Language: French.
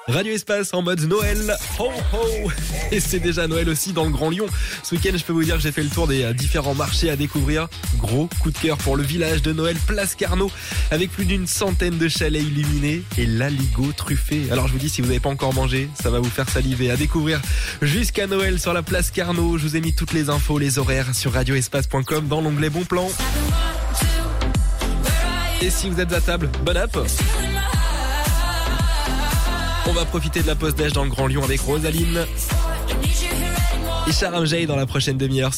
Radio Espace en mode Noël. Ho ho. Et c'est déjà Noël aussi dans le Grand Lyon. Ce week-end, je peux vous dire que j'ai fait le tour des différents marchés à découvrir. Gros coup de cœur pour le village de Noël Place Carnot avec plus d'une centaine de chalets illuminés et l'aligot truffé. Alors je vous dis, si vous n'avez pas encore mangé, ça va vous faire saliver. À découvrir jusqu'à Noël sur la Place Carnot. Je vous ai mis toutes les infos, les horaires sur radioespace.com dans l'onglet Bon Plan. Et si vous êtes à table, bonne app. On va profiter de la pause d'âge dans le Grand Lyon avec Rosaline et Sharam Jay dans la prochaine demi-heure.